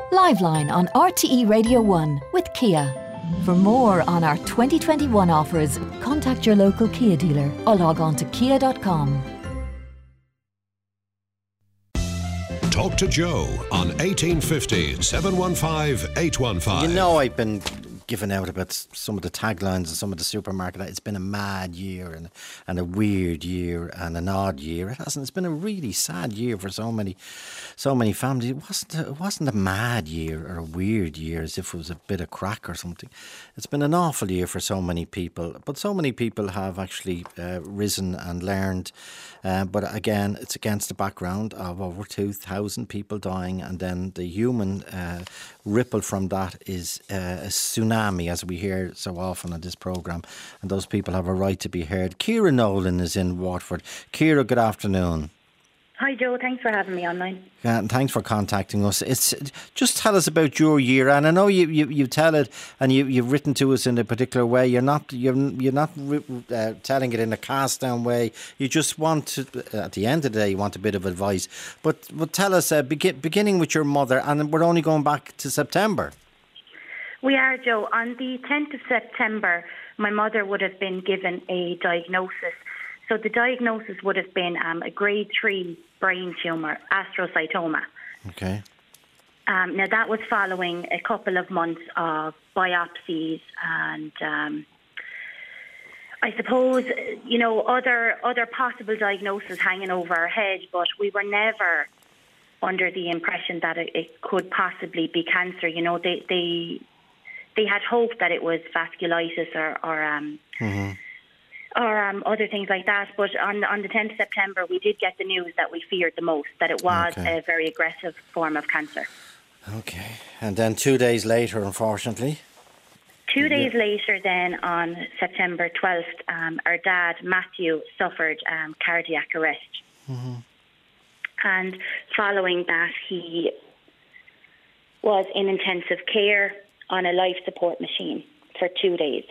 Liveline on RTE Radio 1 with Kia. For more on our 2021 offers, contact your local Kia dealer or log on to kia.com. Talk to Joe on 1850 715 815. You know, I've been giving out about some of the taglines of some of the supermarket. It's been a mad year and a weird year and an odd year. It hasn't. It's been a really sad year for so many families. It wasn't a mad year or a weird year as if it was a bit of crack or something. It's been an awful year for so many people. But so many people have actually risen and learned. But again, it's against the background of over 2,000 people dying, and then the human ripple from that is a tsunami, as we hear so often on this programme, and those people have a right to be heard. Ciara Nolan is in Waterford. Ciara, good afternoon. Hi Joe, thanks for having me online. And thanks for contacting us. Just tell us about your year, and I know you tell it, and you've written to us in a particular way. You're not telling it in a cast down way. You just want to, at the end of the day, you want a bit of advice. But tell us, beginning with your mother, and we're only going back to September. We are, Joe. On the 10th of September, my mother would have been given a diagnosis. So the diagnosis would have been a grade 3 brain tumour, astrocytoma. Okay. Now that was following a couple of months of biopsies and I suppose, other possible diagnoses hanging over our head, but we were never under the impression that it could possibly be cancer. You know, they had hoped that it was vasculitis or other things like that. But on the 10th of September, we did get the news that we feared the most, that it was a very aggressive form of cancer. Okay. And then 2 days later, unfortunately? 2 days later then, on September 12th, our dad, Matthew, suffered cardiac arrest. Mm-hmm. And following that, he was in intensive care on a life support machine for 2 days.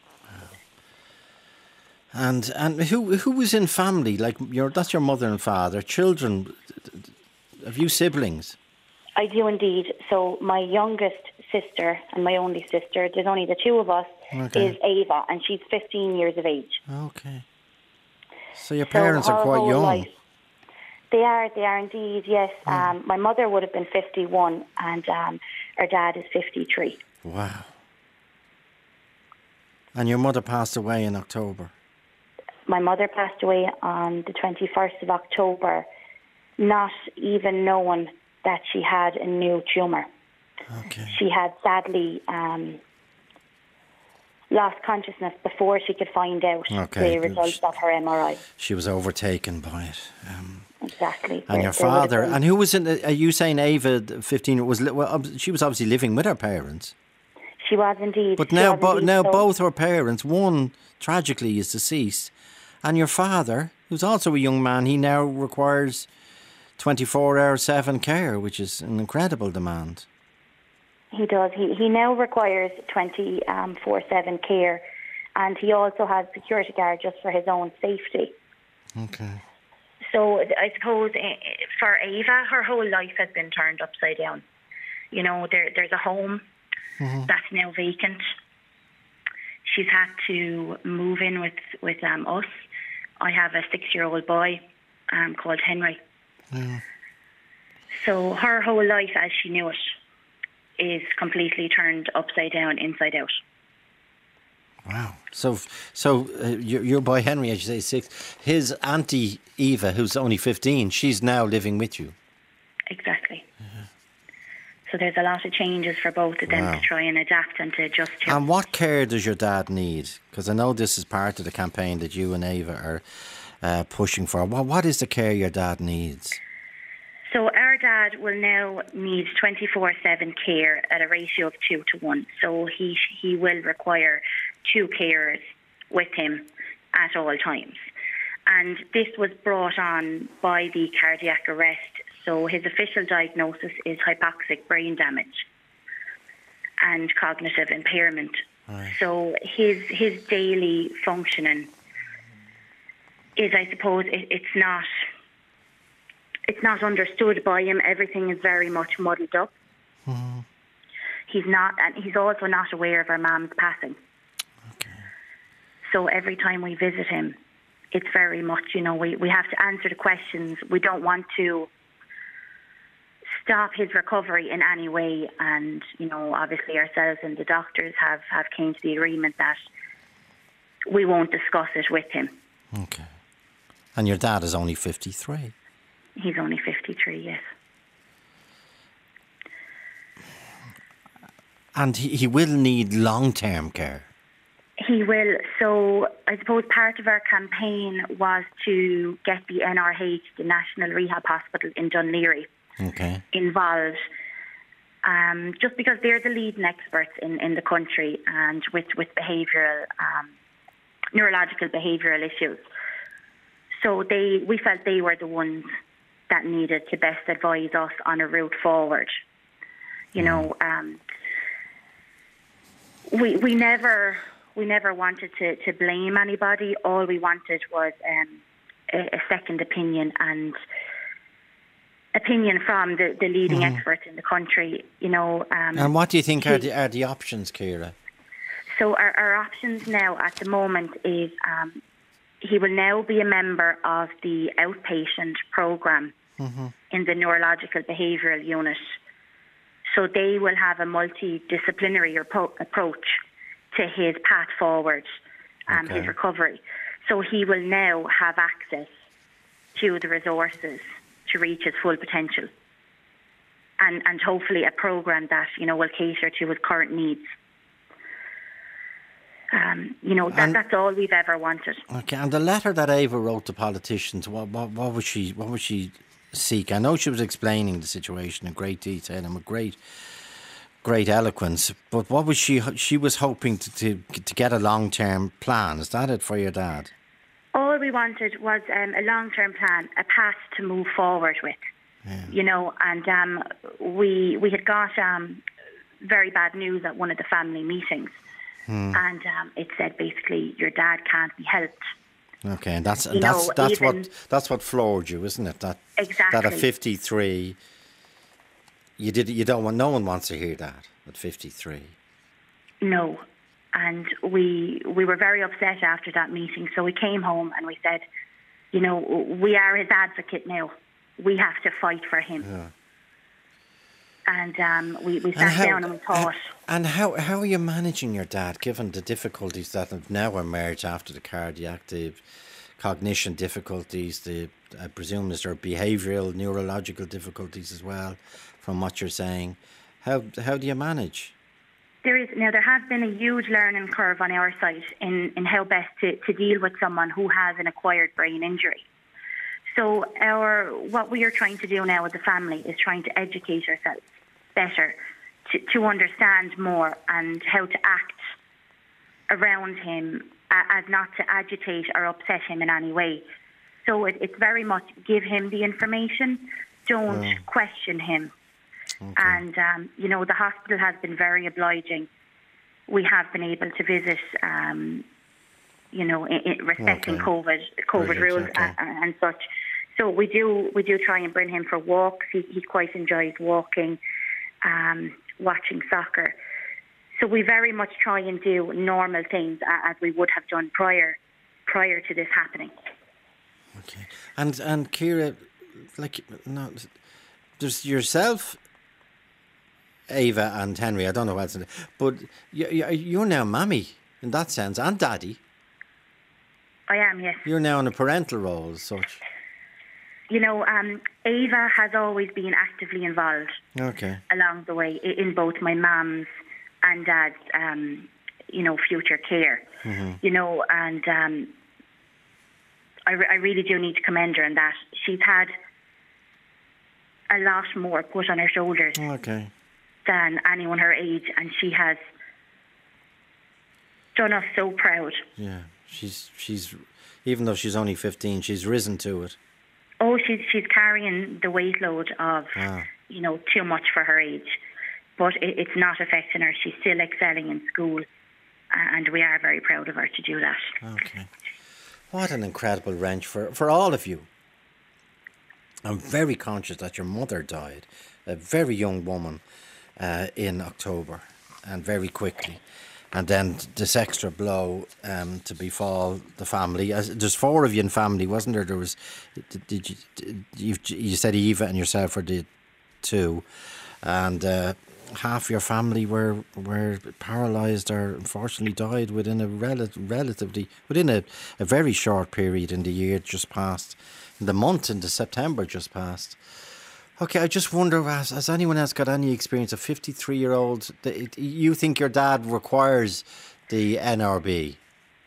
And who was in family? Like that's your mother and father. Children, have you siblings? I do indeed. So my youngest sister and my only sister, there's only the two of us, is Ava, and she's 15 years of age. Okay. So your parents are quite young. Life, they are indeed, yes. My mother would have been 51 and our dad is 53. Wow. And your mother passed away in October? My mother passed away on the 21st of October, not even knowing that she had a new tumour. Okay. She had sadly lost consciousness before she could find out the results of her MRI. She was overtaken by it. Exactly. And your father, and who was in? Are you saying Ava, 15? She was obviously living with her parents. She was indeed. But now both her parents, one tragically is deceased, and your father, who's also a young man, he now requires 24/7 care, which is an incredible demand. He does. He now requires 24/7 care, and he also has security guard just for his own safety. Okay. So I suppose for Ava, her whole life has been turned upside down. You know, there's a home that's now vacant. She's had to move in with us. I have a 6-year-old boy called Henry. Yeah. So her whole life as she knew it is completely turned upside down, inside out. Wow. So your boy Henry, as you say, 6, his auntie Eva, who's only 15, she's now living with you. Exactly. So there's a lot of changes for both of them to try and adapt and to adjust to. And what care does your dad need? Because I know this is part of the campaign that you and Ava are pushing for. What is the care your dad needs? So our dad will now need 24/7 care at a ratio of 2-1. So he will require 2 carers with him at all times. And this was brought on by the cardiac arrest. So his official diagnosis is hypoxic brain damage and cognitive impairment. Right. So his daily functioning is, I suppose, it's not understood by him. Everything is very much muddled up. He's not, and he's also not aware of our mum's passing. Okay. So every time we visit him, it's very much, we have to answer the questions. We don't want to stop his recovery in any way. And, obviously ourselves and the doctors have came to the agreement that we won't discuss it with him. Okay. And your dad is only 53? He's only 53, yes. And he will need long-term care? He will. So I suppose part of our campaign was to get the NRH, the National Rehab Hospital in Dunleary, involved. Just because they're the leading experts in the country and with behavioural, neurological behavioural issues. So we felt they were the ones that needed to best advise us on a route forward. We never wanted to blame anybody. All we wanted was a second opinion and opinion from the leading experts in the country. And what do you think are the options, Ciara? So our options now at the moment is he will now be a member of the outpatient programme in the neurological behavioural unit. So they will have a multidisciplinary approach to his path forward, his recovery. So he will now have access to the resources to reach his full potential, and hopefully a programme that will cater to his current needs. That's all we've ever wanted. Okay, and the letter that Ava wrote to politicians, what was she seek? I know she was explaining the situation in great detail and with great eloquence, but what was she was hoping to get a long-term plan? Is that it for your dad? All we wanted was a long-term plan, a path to move forward with. Yeah. And we had got very bad news at one of the family meetings, and it said basically your dad can't be helped. Okay, and that's what floored you, isn't it? Exactly. That at 53, no one wants to hear that at 53. No, and we were very upset after that meeting. So we came home and we said, we are his advocate now. We have to fight for him. Yeah. And we sat down and we thought. And how are you managing your dad, given the difficulties that have now emerged after the cardiac, the cognition difficulties, I presume there are behavioural, neurological difficulties as well, from what you're saying. How do you manage? There has been a huge learning curve on our side in how best to deal with someone who has an acquired brain injury. So what we are trying to do now as a family is trying to educate ourselves better, to understand more and how to act around him as not to agitate or upset him in any way. So it's very much give him the information, don't question him. Okay. And, the hospital has been very obliging. We have been able to visit, respecting COVID rules and such. So we do try and bring him for walks. He quite enjoys walking, watching soccer. So we very much try and do normal things as we would have done prior to this happening. Okay. And Ciara, there's yourself, Ava and Henry, I don't know what's in it, but you're now mammy in that sense, and daddy. I am, yes. You're now in a parental role as such. Ava has always been actively involved along the way in both my mum's and dad's, future care. Mm-hmm. I really do need to commend her in that. She's had a lot more put on her shoulders than anyone her age, and she has done us so proud. Yeah, she's even though she's only 15, she's risen to it. Oh, she's carrying the weight load of too much for her age, but it's not affecting her. She's still excelling in school, and we are very proud of her to do that. Okay. What an incredible wrench for all of you. I'm very conscious that your mother died, a very young woman in October, and very quickly. And then this extra blow to befall the family. There's 4 of you in family, wasn't there? There was, you said Eva and yourself were the 2, and half your family were paralysed or unfortunately died within a within a very short period in the year just passed, in the month in the September just passed. Okay, I just wonder, has anyone else got any experience? A 53-year-old, you think your dad requires the NRB?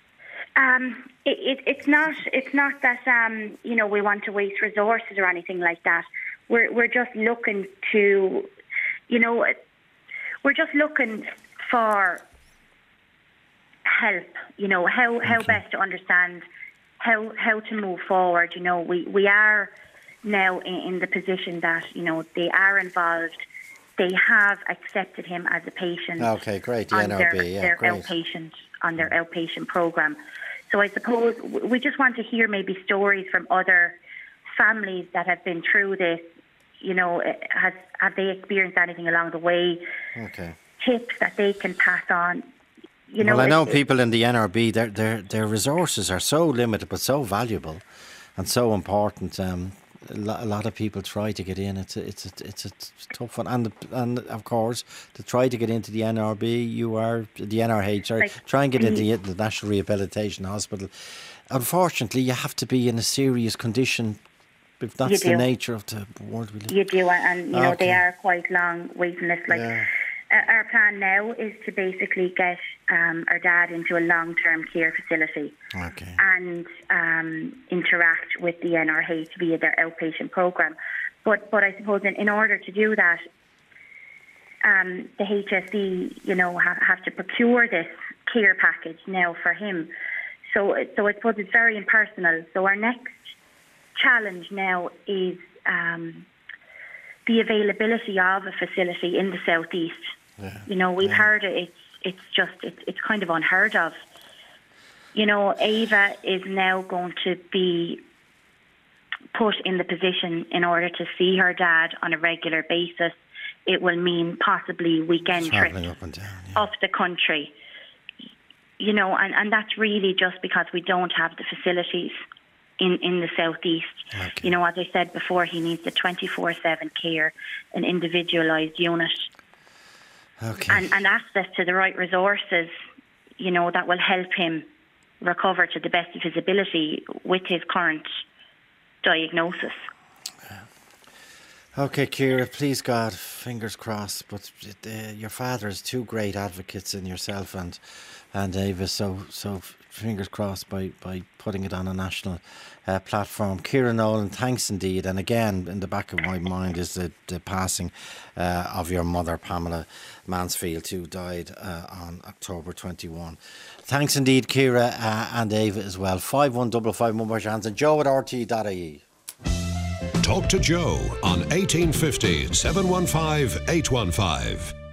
It's not that we want to waste resources or anything like that. We're just looking to, we're just looking for help. How best to understand how to move forward. We are now in the position that they are involved. They have accepted him as a patient. Okay, great. The on NRB, their great. outpatient program. So I suppose we just want to hear maybe stories from other families that have been through this. Have they experienced anything along the way? Okay. Tips that they can pass on. Well, I know people in the NRB, their resources are so limited but so valuable and so important. A lot of people try to get in. It's a tough one, and of course to try to get into the NRB, you are the NRH. Sorry, try and get into the National Rehabilitation Hospital. Unfortunately, you have to be in a serious condition. If that's the nature of the world we live in. You do, and they are quite long waiting lists. Our plan now is to basically get our dad into a long-term care facility and interact with the NRH via their outpatient program. But I suppose in order to do that, the HSE, have to procure this care package now for him. So I suppose it's very impersonal. So our next challenge now is the availability of a facility in the southeast. We've heard it. It's kind of unheard of. Ava is now going to be put in the position in order to see her dad on a regular basis. It will mean possibly weekend trips up and down, up the country. And that's really just because we don't have the facilities in the southeast. Okay. As I said before, he needs the 24/7 care, an individualised unit. Okay. And access to the right resources, that will help him recover to the best of his ability with his current diagnosis. Okay, Ciara, please God, fingers crossed, but your father has 2 great advocates in yourself and Ava, so fingers crossed by putting it on a national platform. Ciara Nolan, thanks indeed. And again, in the back of my mind is the passing of your mother, Pamela Mansfield, who died on October 21. Thanks indeed, Ciara, and Ava as well. 51551 more chance, and Joe at RTE.ie. Talk to Joe on 1850 715 815.